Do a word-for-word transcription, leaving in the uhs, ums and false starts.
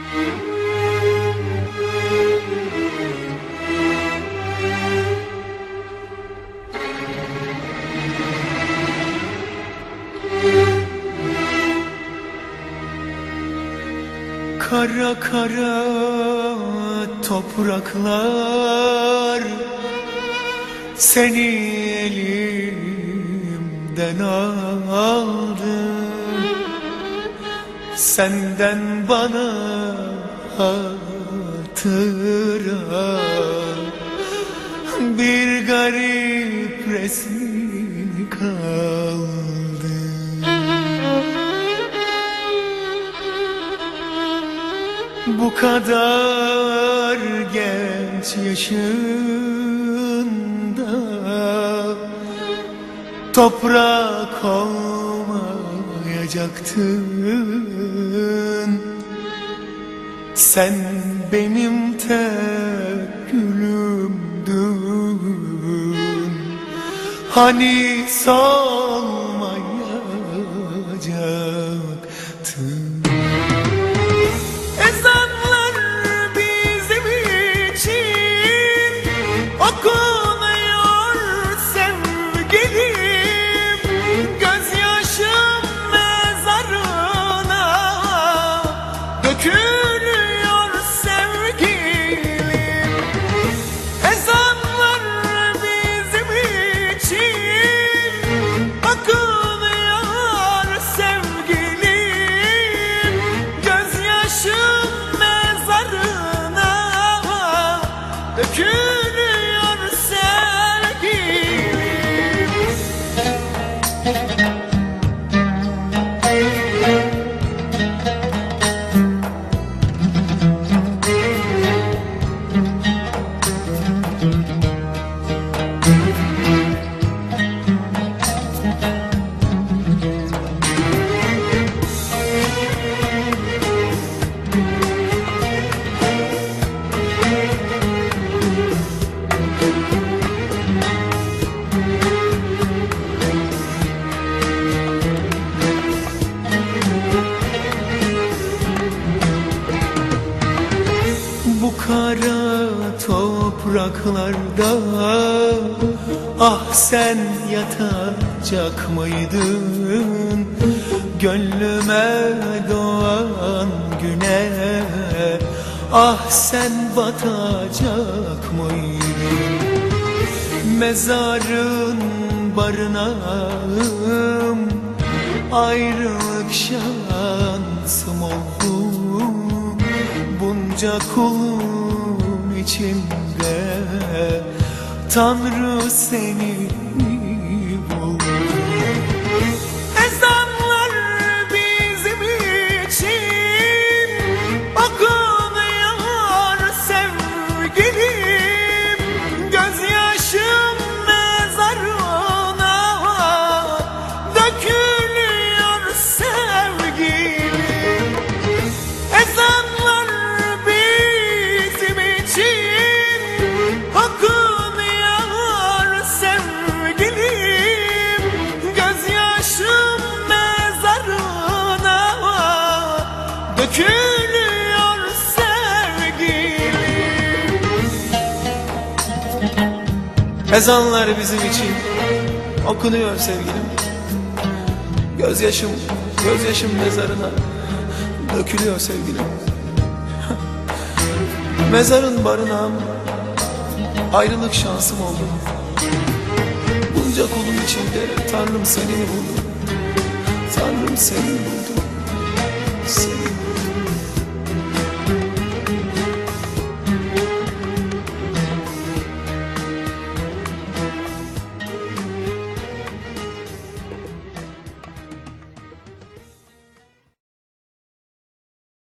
Kara kara topraklar seni elimden aldı. Senden bana hatıra bir garip resmin kaldı. Bu kadar genç yaşında toprak olmayacaktın. Sen benim tek gülümdün, hani solmayacaktın. Ezanlar bizim için okunuyor sevgilim, gözyaşım mezarına dökülüyor sevgilim. Ezanlar bizim için okunuyor sevgilim, gözyaşım mezarına dökülüyor sevgilim. Bu kara topraklarda ah sen yatacak mıydın? Gönlüme doğan güne ah sen batacak mıydın? Mezarın barınağım, ayrılık şansım oldu. Bunca kulun içinde Tanrı seni buldu. Ezanlar bizim için okunuyor sevgilim, gözyaşım mezarına dökülüyor sevgilim. Ezanlar bizim için okunuyor sevgilim, gözyaşım mezarına dökülüyor sevgilim. Ezanlar bizim için okunuyor sevgilim, gözyaşım, gözyaşım mezarına dökülüyor sevgilim. Mezarın barınağım, ayrılık şansım oldu. Bunca kulun içinde Tanrım seni buldu. Tanrım seni buldu. Seni buldu.